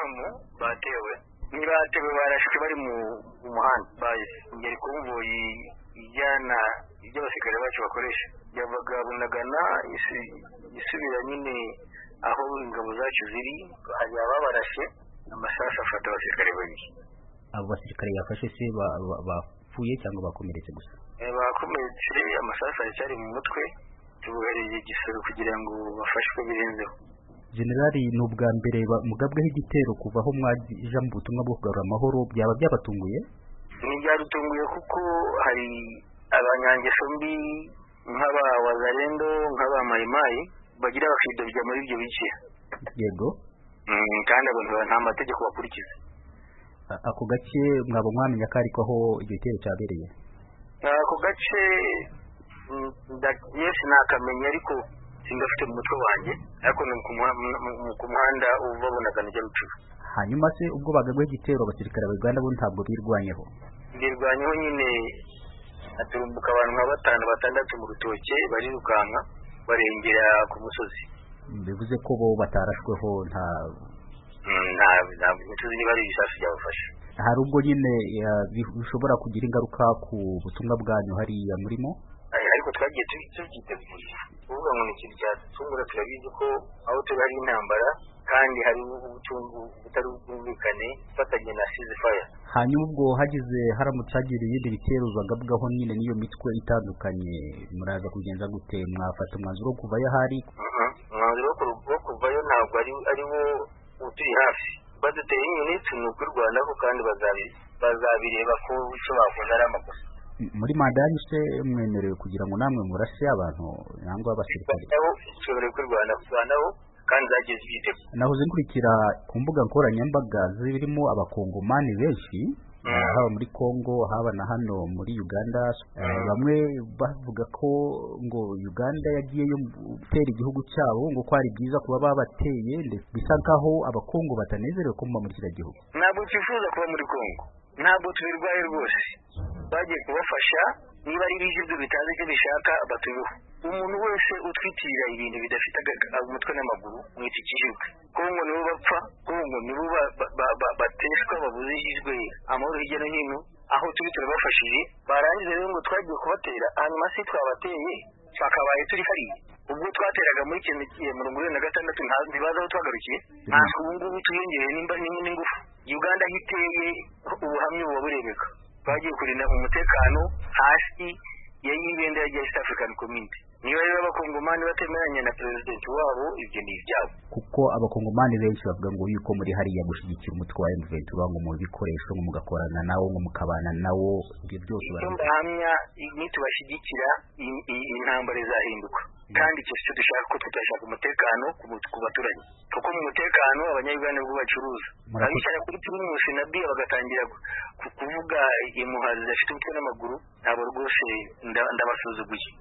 Kavumu batewe barashwe bari mu muhanda ngeri kumvoyi ijyana ibyo abasirikare bacu bakoresha yavaga Bunagana isubira nyine aho ingabo zacu ziri hajya babarashe amasasu afata abasirikare babiri. Abo basirikare yafashe se bapfuye cyangwa bakomeretse gusa? Bakomeretse, amasasu aracyari mu mutwe, tubuhereye Gisoro kugira ngo bafashwe birenzeho. Generali, ni ubwa mbere mugabweho igitero kuva aho mwaja mu butumwa bwo kugarura amahoro, byaba byabatunguye? Ntibyadutunguye kuko hari abanyangeso mbi nk'aba Wazalendo nk'aba Mayimayi bagira bakidobya muri ibyo bice. Yego. Kandi abantu nta mategeko bakurikiza. Ako gace mwaba mwamenya ko ariko aho iryo gitero cyabereye? Ako gace yes nakamenya ariko singafite mu mutwe wanjye, ariko ni ku muhanda uva Bunagana ujya Rucuru. Hanyuma se ubwo bagabweho igitero abasirikare ba Uganda bo ntabwo birwanyeho? Birwanyeho nyine, aturumbuka abantu nka 5-6 mu rutoke barirukanka barengera ku musozi. Bivuze ko bo batarashweho nta mutuzi niba ari ibisasu byabafasha. Hari ubwo nyine bishobora kugira ingaruka ku butumwa bwanyu hariya murimo? Ariko twagiye tubyiteguye uvuga ngo ni ikintu cyatungura. Turabizi ko aho turi hari intambara kandi hari ubutungu butari bwumvikane fatanye na ceasefire. Hanyuma ubwo hagize haramutse hagira ibindi bitero bagabwaho nyine n'iyo mitwe itandukanye, muraza kugenza gute? Mwafata umwanzuro wo kuvayo ahari? Umwanzuro wo kuvayo ntabwo ari wo uturi hafi. Baduteye nyine ni ukwirwanaho kandi bazabireba ko icyo bakoze ari amakosa. Muri manda yanyu se mwemerewe kugira ngo namwe murashe abantu nangwa abasirikare? Twemerewe kwirwanaho kandi zagiye zibitego. Nahoze nkurikira ku mbuga nkoranyambaga zirimo abakongomani benshi, haba muri Kongo haba na hano muri Uganda, bamwe bavuga ko ngo Uganda yagiyeyo gutera igihugu cyabo, ngo ko ari byiza kuba babateye, ndetse bisa nkaho abakongo batanezerewe ko muba muri kiriya gihugu. Ntabwo twifuza kuba muri Kongo, ntabwo tubirwaye rwose. Bagiye kubafasha, niba ari ibijibyo bitazi icyo bishaka batuyeho. Umuntu wese utwitira ibintu bidafite umutwe n'amaguru mwita ikijibwe. Kongo nibo bapfa, Kongo nibo bateshwa babuzishijwe amahoro hirya no hino, aho turi turabafashije. Barangiza rero ngo twagiye kubatera, hanyuma se twabateye twakabaye turi hariya. Ubwo twateraga muri kintu kiye 26 ntibaza aho twagarukiye. Ntabwo ubu ngubu tuyongereye n'ingufu. Uganda hiteye ubuhamya buba burebeka. Bagiye kurinda umutekano hasi y'ibendera rya East African Community. Niba rero abakongomani batemeranya na president wabo, ibyo ni ibyabo. Kuko abakongomani benshi bavuga ngo yuko muri hariya gushyigikira umutwe wa M23 ngo mu bikoresho ngo mugakorana nawo ngo mukabana nawo, ibyo byose bahamya nitubashyigikira intambara izahinduka. Kandi icyo dushaka ko tutashaka umutekano ku baturage, kuko mu mutekano abanyayuganda bwo bacuruza babicara kuri Primus na Bia bagatangira kuvuga impuha zidafite umutwe n'amaguru. Ntabwo rwose ndabasuzuguye.